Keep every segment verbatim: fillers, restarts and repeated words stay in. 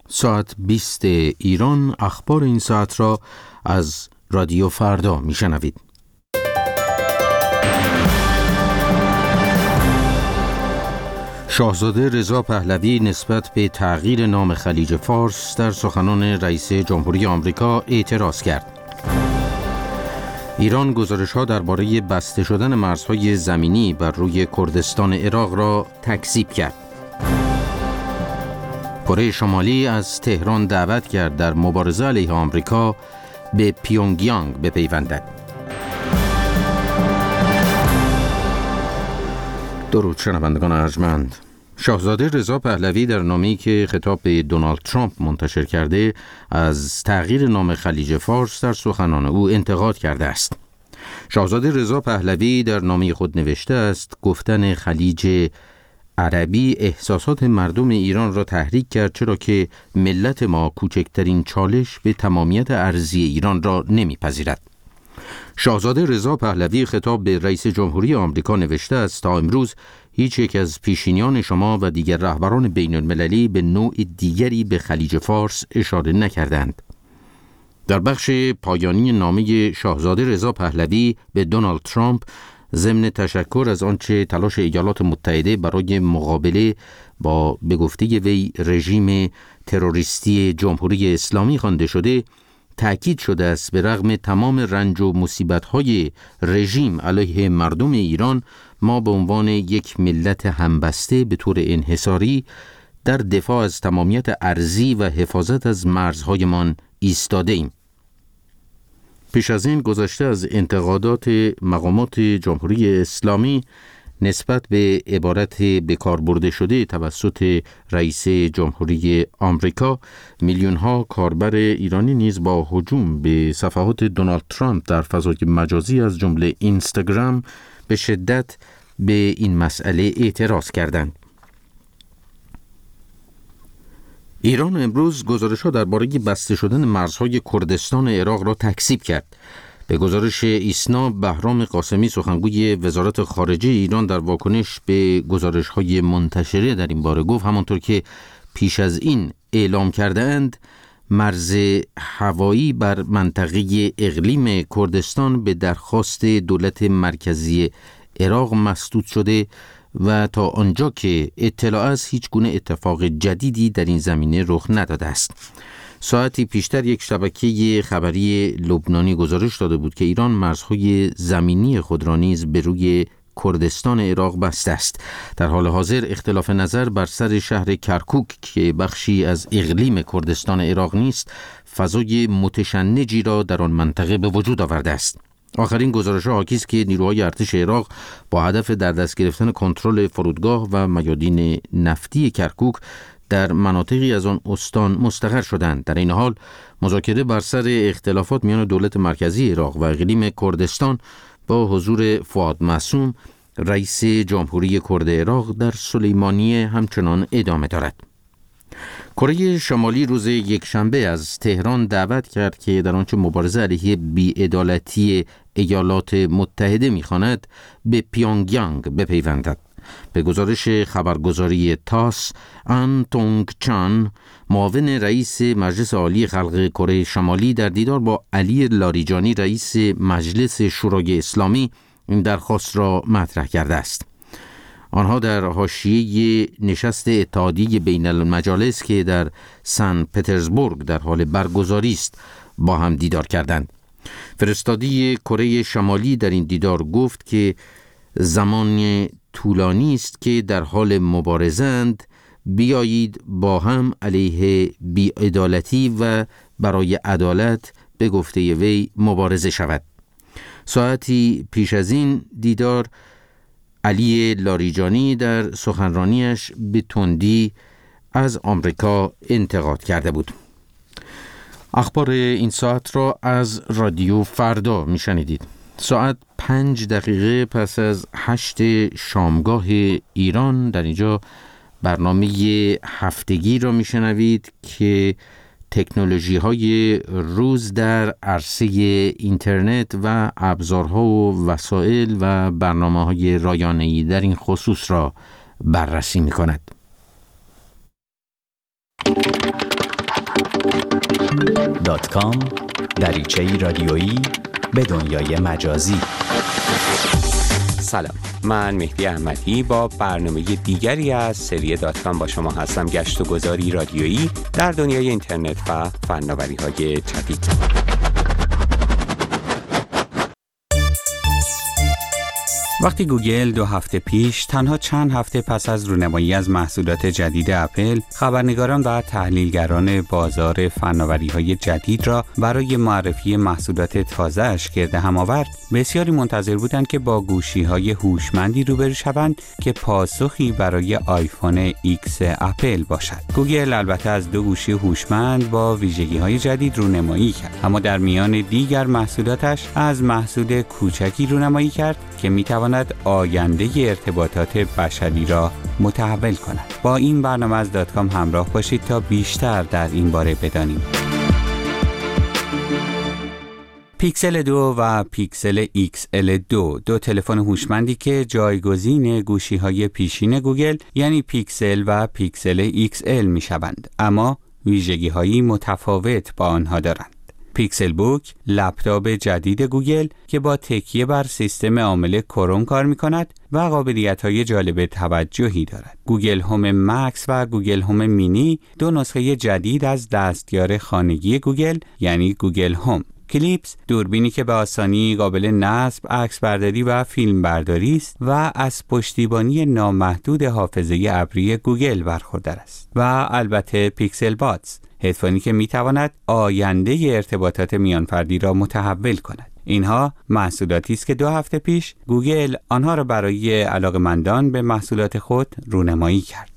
ساعت بیست ایران. اخبار این ساعت را از رادیو فردا میشنوید. شاهزاده رضا پهلوی نسبت به تغییر نام خلیج فارس در سخنان رئیس جمهوری آمریکا اعتراض کرد. ایران گزارش‌ها درباره بسته شدن مرزهای زمینی بر روی کردستان عراق را تکذیب کرد. کره شمالی از تهران دعوت کرد در مبارزه علیه آمریکا به پیونگیانگ بپیوندد. درود شنوندگان ارجمند. شاهزاده رضا پهلوی در نامه‌ای که خطاب به دونالد ترامپ منتشر کرده از تغییر نام خلیج فارس در سخنان او انتقاد کرده است. شاهزاده رضا پهلوی در نامه خود نوشته است گفتن خلیج عربی احساسات مردم ایران را تحریک کرد، چرا که ملت ما کوچکترین چالش به تمامیت ارضی ایران را نمیپذیرد. شاهزاده رضا پهلوی خطاب به رئیس جمهوری آمریکا نوشته است تا امروز هیچ یک از پیشینیان شما و دیگر رهبران بین المللی به نوع دیگری به خلیج فارس اشاره نکردند. در بخش پایانی نامه شاهزاده رضا پهلوی به دونالد ترامپ ضمن تشکر از آنچه تلاش ایالات متحده برای مقابله با به گفته وی رژیم تروریستی جمهوری اسلامی خوانده شده، تأکید شده است به رغم تمام رنج و مصیبت‌های رژیم علیه مردم ایران، ما به عنوان یک ملت همبسته به طور انحصاری در دفاع از تمامیت ارضی و حفاظت از مرزهایمان ایستاده ایم. پیش از این گذشته از انتقادات مقامات جمهوری اسلامی نسبت به عبارت بکار برده شده توسط رئیس جمهوری آمریکا، میلیون‌ها کاربر ایرانی نیز با هجوم به صفحات دونالد ترامپ در فضای مجازی از جمله اینستاگرام به شدت به این مسئله اعتراض کردند. ایران امروز گزارش‌ها درباره بسته شدن مرزهای کردستان عراق را تکذیب کرد. به گزارش ایسنا، بهرام قاسمی سخنگوی وزارت خارجه ایران در واکنش به گزارش‌های منتشره در این باره گفت همانطور که پیش از این اعلام کرده‌اند، مرز هوایی بر منطقه اقلیم کردستان به درخواست دولت مرکزی عراق مسدود شده و تا آنجا که اطلاع است هیچ گونه اتفاق جدیدی در این زمینه رخ نداده است. ساعتی پیشتر یک شبکه خبری لبنانی گزارش داده بود که ایران مرزهای زمینی خود را نیز به روی کردستان عراق بسته است. در حال حاضر اختلاف نظر بر سر شهر کرکوک که بخشی از اقلیم کردستان عراق نیست، فضای متشنجی را در آن منطقه به وجود آورده است. آخرین گزارش‌ها حاکی است که نیروهای ارتش عراق با هدف در دست گرفتن کنترل فرودگاه و میادین نفتی کرکوک در مناطقی از آن استان مستقر شدند. در این حال مذاکره بر سر اختلافات میان دولت مرکزی عراق و اقلیم کردستان با حضور فؤاد معصوم رئیس جمهوری کرد عراق در سلیمانیه همچنان ادامه دارد. کره شمالی روز یکشنبه از تهران دعوت کرد که در آنچه مبارزه علیه بی‌عدالتی ایالات متحده می‌خواند به پیونگیانگ بپیوندد. به گزارش خبرگزاری تاس، ان تونگ چان، معاون رئیس مجلس عالی خلق کره شمالی در دیدار با علی لاریجانی رئیس مجلس شورای اسلامی این درخواست را مطرح کرده است. آنها در حاشیه نشست اتحادیه بین المجالس که در سن پترزبورگ در حال برگزاری است با هم دیدار کردند. فرستادی کره شمالی در این دیدار گفت که زمان طولانی است که در حال مبارزند، بیایید با هم علیه بی‌عدالتی و برای عدالت به گفته وی مبارزه شود. ساعتی پیش از این دیدار علی لاریجانی در سخنرانیش به تندی از آمریکا انتقاد کرده بود. اخبار این ساعت را از رادیو فردا میشنیدید. ساعت پنج دقیقه پس از هشت شامگاه ایران در اینجا برنامه هفتگی را میشنوید که تکنولوژی های روز در عرصه اینترنت و ابزارها و وسایل و برنامه های رایانه‌ای در این خصوص را بررسی می کند. دات کام دریچه‌ای رادیویی به دنیای مجازی. سلام، من مهدی احمدی با برنامه دیگری از سری دات کام با شما هستم. گشت و گذاری رادیویی در دنیای اینترنت و فناوری‌های جدید. وقتی گوگل دو هفته پیش تنها چند هفته پس از رونمایی از محصولات جدید اپل، خبرنگاران و تحلیلگران بازار فناوری‌های جدید را برای معرفی محصولات تازه‌اش گرد هم آورد، بسیاری منتظر بودند که با گوشی‌های هوشمندی روبرو شوند که پاسخی برای آیفون ایکس اپل باشد. گوگل البته از دو گوشی هوشمند با ویژگی‌های جدید رونمایی کرد، اما در میان دیگر محصولاتش از محصول کوچکی رونمایی کرد که می‌تواند آینده ارتباطات بشری را متحول کند. با این برنامه از دات کام همراه باشید تا بیشتر در این باره بدانیم. پیکسل دو و پیکسل ایکس ال دو، دو تلفن هوشمندی که جایگزین گوشی‌های پیشین گوگل یعنی پیکسل و پیکسل ایکس ال می‌شوند، اما ویژگی‌هایی متفاوت با آنها دارند. پیکسل بوک، لپتاپ جدید گوگل که با تکیه بر سیستم عامل کروم کار می‌کند و قابلیت‌های جالب توجهی دارد. گوگل هوم مکس و گوگل هوم مینی، دو نسخه جدید از دستیار خانگی گوگل یعنی گوگل هوم. کلیپس، دوربینی که به آسانی قابل نصب، عکس برداری و فیلم برداری است و از پشتیبانی نامحدود حافظه ابری گوگل برخوردار است. و البته پیکسل بادز، هدفونی که میتواند آینده ارتباطات میانفردی را متحول کند. اینها محصولاتی است که دو هفته پیش گوگل آنها را برای علاقه‌مندان به محصولات خود رونمایی کرد.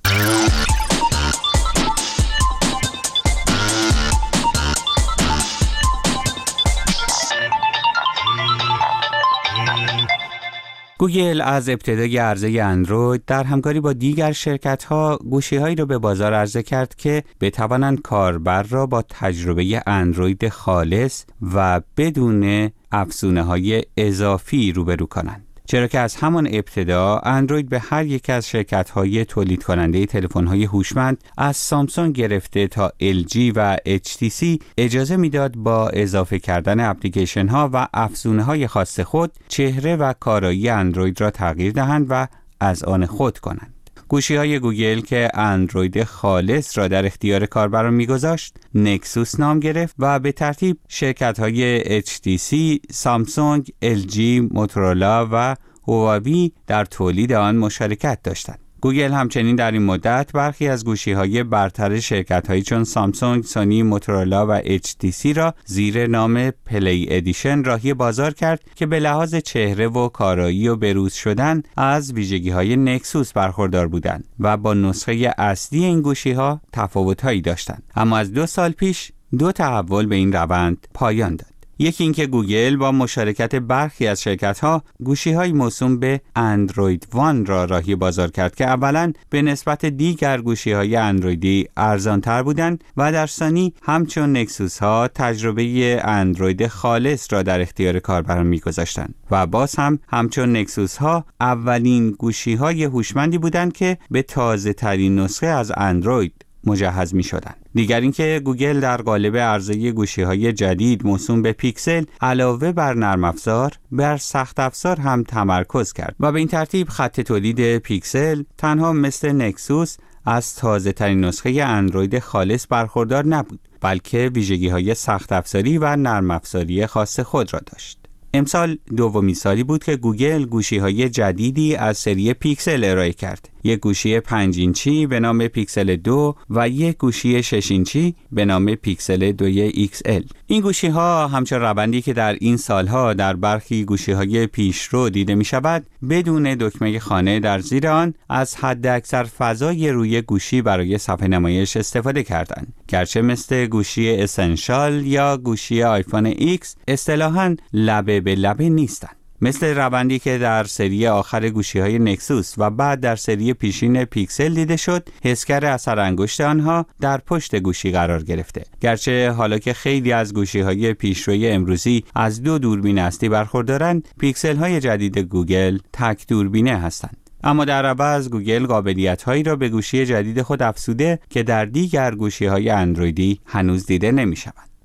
گوگل از ابتدای عرضه اندروید در همکاری با دیگر شرکت‌ها گوشی‌هایی را به بازار عرضه کرد که بتوانند کاربر را با تجربه اندروید خالص و بدون افزونه‌های اضافی روبرو کنند. چرا که از همان ابتدا اندروید به هر یک از شرکت‌های تولید کننده تلفن‌های هوشمند از سامسونگ گرفته تا ال جی و اچ تی سی اجازه میداد با اضافه کردن اپلیکیشن‌ها و افزونه‌های خاص خود چهره و کارایی اندروید را تغییر دهند و از آن خود کنند. گوشی‌های گوگل که اندروید خالص را در اختیار کاربران می‌گذاشت، نکسوس نام گرفت و به ترتیب شرکت‌های اچ تی سی، سامسونگ، ال جی، موتورولا و هواوی در تولید آن مشارکت داشتند. گوگل همچنین در این مدت برخی از گوشی‌های برتر شرکت‌هایی چون سامسونگ، سونی، موتورولا و اچ تی سی را زیر نام پلی ادیشن راهی بازار کرد که به لحاظ چهره و کارایی و بروز شدن از ویژگی‌های نکسوس برخوردار بودند و با نسخه اصلی این گوشی‌ها تفاوت‌هایی داشتند. اما از دو سال پیش دو تحول به این روند پایان داد. یکی اینکه گوگل با مشارکت برخی از شرکت‌ها گوشی‌های موسوم به اندروید وان را راهی بازار کرد که اولاً به نسبت دیگر گوشی‌های اندرویدی ارزان‌تر بودند و در ثانی همچون نکسوس‌ها تجربه اندروید خالص را در اختیار کاربران می‌گذاشتند و باز هم همچون نکسوس‌ها اولین گوشی‌های هوشمندی بودند که به تازه‌ترین نسخه از اندروید مجهز می شدند. دیگر اینکه گوگل در قالب عرضه گوشی‌های جدید موسوم به پیکسل علاوه بر نرم افزار بر سخت افزار هم تمرکز کرد و به این ترتیب خط تولید پیکسل تنها مثل نکسوس از تازه ترین نسخه اندروید خالص برخوردار نبود، بلکه ویژگی‌های سخت افزاری و نرم افزاری خاص خود را داشت. امسال دومین سالی بود که گوگل گوشی‌های جدیدی از سری پیکسل ارائه کرد. یک گوشی پنج اینچی به نام پیکسل دو و یک گوشی شش اینچی به نام پیکسل دو ایکس ال. این گوشی‌ها همچون روندی که در این سالها در برخی گوشی‌های پیشرو دیده می‌شود، بدون دکمه خانه در زیر آن از حداکثر فضای روی گوشی برای صفحه نمایش استفاده کردند. گرچه مثل گوشی اسنشال یا گوشی آیفون ایکس اصطلاحاً لبه به لبه نیستند. مثل روندی که در سری آخر گوشی‌های نکسوس و بعد در سری پیشین پیکسل دیده شد، حسگر اثر انگشت آنها در پشت گوشی قرار گرفته. گرچه حالا که خیلی از گوشی‌های پیشروی امروزی از دو دوربین اصلی برخوردارند، پیکسل‌های جدید گوگل تک دوربینه هستند. اما در عوض گوگل قابلیت‌هایی را به گوشی جدید خود افزوده که در دیگر گوشی‌های اندرویدی هنوز دیده نمی‌شوند.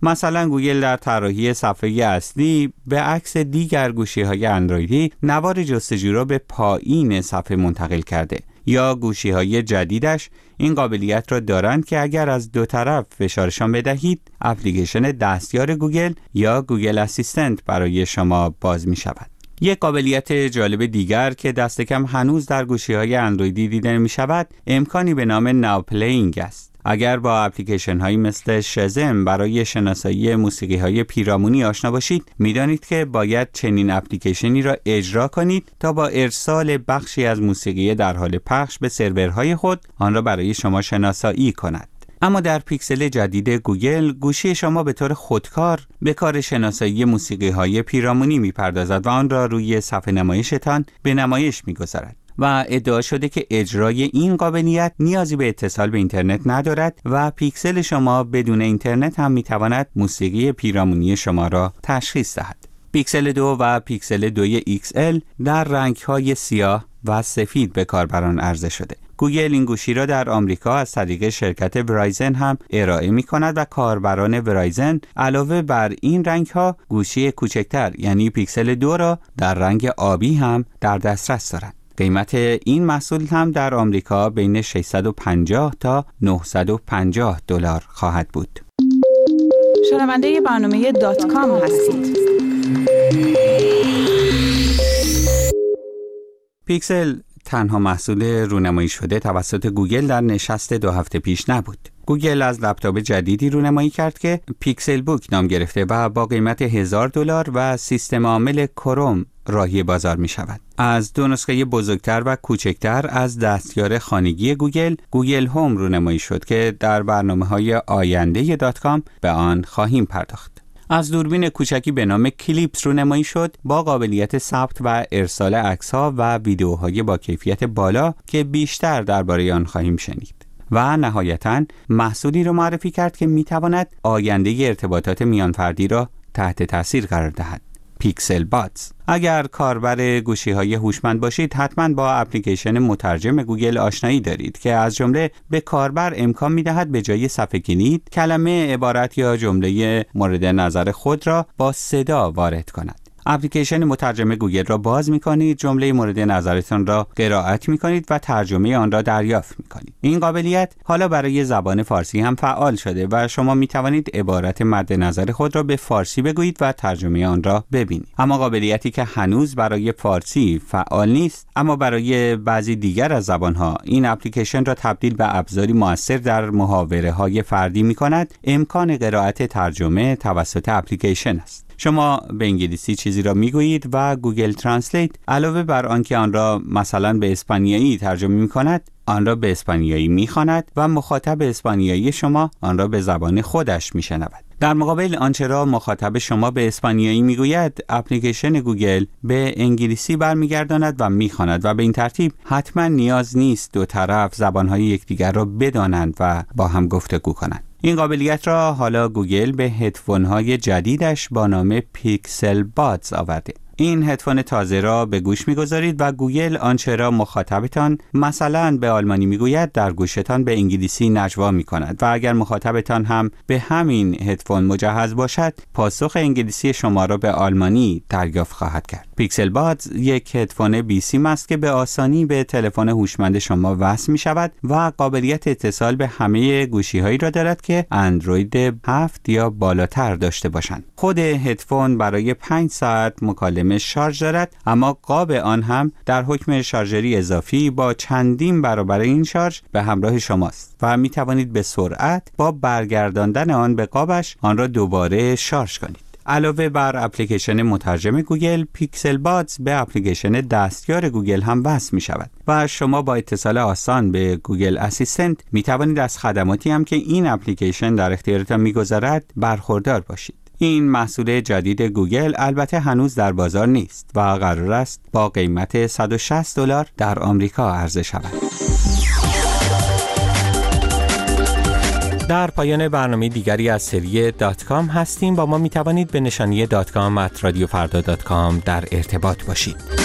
مثلا گوگل در طراحی صفحه اصلی به عکس دیگر گوشی‌های اندرویدی نوار جستجو را به پایین صفحه منتقل کرده، یا گوشی‌های جدیدش این قابلیت را دارند که اگر از دو طرف فشارشان بدهید، اپلیکیشن دستیار گوگل یا گوگل اسیستنت برای شما باز می شود. یک قابلیت جالب دیگر که دست کم هنوز در گوشی‌های اندرویدی دیده می شود، امکانی به نام ناو پلیینگ است. اگر با اپلیکیشن هایی مثل شزم برای شناسایی موسیقی های پیرامونی آشنا باشید، میدانید که باید چنین اپلیکیشنی را اجرا کنید تا با ارسال بخشی از موسیقی در حال پخش به سرورهای خود آن را برای شما شناسایی کند. اما در پیکسل جدید گوگل، گوشی شما به طور خودکار به کار شناسایی موسیقی های پیرامونی میپردازد و آن را روی صفحه نمایشتان به نمایش میگذارد. و ادعا شده که اجرای این قابلیت نیازی به اتصال به اینترنت ندارد و پیکسل شما بدون اینترنت هم میتواند موسیقی پیرامونی شما را تشخیص دهد. پیکسل دو و پیکسل دو ایکس ال در رنگ‌های سیاه و سفید به کاربران عرضه شده. گوگل این گوشی را در آمریکا از طریق شرکت ورایزن هم ارائه می کند و کاربران ورایزن علاوه بر این رنگ‌ها گوشی کوچکتر یعنی پیکسل دو را در رنگ آبی هم در دسترس دارند. قیمت این محصول هم در آمریکا بین ششصد و پنجاه تا نهصد و پنجاه دلار خواهد بود. شنونده برنامه دات کام هستید. پیکسل تنها محصول رونمایی شده توسط گوگل در نشست دو هفته پیش نبود. گوگل از لپتاپ جدیدی رونمایی کرد که پیکسل بوک نام گرفته و با قیمت هزار دلار و سیستم عامل کروم راهی بازار می شود. از دو نسخه بزرگتر و کوچکتر از دستیار خانگی گوگل، گوگل هوم رونمایی شد که در برنامه‌های آینده دات کام به آن خواهیم پرداخت. از دوربین کوچکی به نام کلیپس رونمایی شد با قابلیت ثبت و ارسال عکس‌ها و ویدیوهای با کیفیت بالا که بیشتر درباره آن خواهیم شنید. و نهایتاً محصولی را معرفی کرد که می‌تواند آینده ارتباطات میانفردی را تحت تاثیر قرار دهد. پیکسل بادز. اگر کاربر گوشی‌های هوشمند باشید، حتماً با اپلیکیشن مترجم گوگل آشنایی دارید که از جمله به کاربر امکان می‌دهد به جای صفحه کلید، کلمه، عبارت یا جمله مورد نظر خود را با صدا وارد کند. اپلیکیشن مترجم گوگل را باز می‌کنید، جمله مورد نظرتان را قرائت می‌کنید و ترجمه آن را دریافت می‌کنید. این قابلیت حالا برای زبان فارسی هم فعال شده و شما می‌توانید عبارت مد نظر خود را به فارسی بگویید و ترجمه آن را ببینید. اما قابلیتی که هنوز برای فارسی فعال نیست، اما برای بعضی دیگر از زبان‌ها این اپلیکیشن را تبدیل به ابزاری مؤثر در محاوره‌های فردی می‌کند، امکان قرائت ترجمه توسط اپلیکیشن است. شما به انگلیسی چیزی را میگویید و گوگل ترنسلیت علاوه بر آنکه آن را مثلا به اسپانیایی ترجمه می‌کند، آن را به اسپانیایی می‌خواند و مخاطب اسپانیایی شما آن را به زبان خودش می‌شنود. در مقابل آنچه را مخاطب شما به اسپانیایی میگوید، اپلیکیشن گوگل به انگلیسی برمیگرداند و میخواند و به این ترتیب حتما نیاز نیست دو طرف زبانهای یکدیگر را بدانند و با هم گفتگو کنند. این قابلیت را حالا گوگل به هدفون‌های جدیدش با نام پیکسل بادز آورده. این هدفون تازه را به گوش می‌گذارید و گوگل آنچه را مخاطبتان مثلا به آلمانی میگوید در گوشتان به انگلیسی نجوا می‌کند و اگر مخاطبتان هم به همین هدفون مجهز باشد، پاسخ انگلیسی شما را به آلمانی دریافت خواهد کرد. پیکسل بادز یک هدفون بی سیم است که به آسانی به تلفن هوشمند شما وصل می‌شود و قابلیت اتصال به همه گوشی‌هایی را دارد که اندروید هفت یا بالاتر داشته باشند. خود هدفون برای پنج ساعت مکالمه شارژ دارد، اما قاب آن هم در حکم شارژری اضافی با چندین برابر این شارژ به همراه شماست و می توانید به سرعت با برگرداندن آن به قابش آن را دوباره شارژ کنید. علاوه بر اپلیکیشن مترجم گوگل، پیکسل بادز به اپلیکیشن دستیار گوگل هم وصل می شود و شما با اتصال آسان به گوگل اسیستنت می توانید از خدماتی هم که این اپلیکیشن در اختیارتان می گذارد برخوردار باشید. این محصول جدید گوگل البته هنوز در بازار نیست و قرار است با قیمت صد و شصت دلار در آمریکا عرضه شود. در پایان برنامه دیگری از سری دات کام هستیم. با ما می توانید به نشانی دات کام ات رادیو فردا دات کام در ارتباط باشید.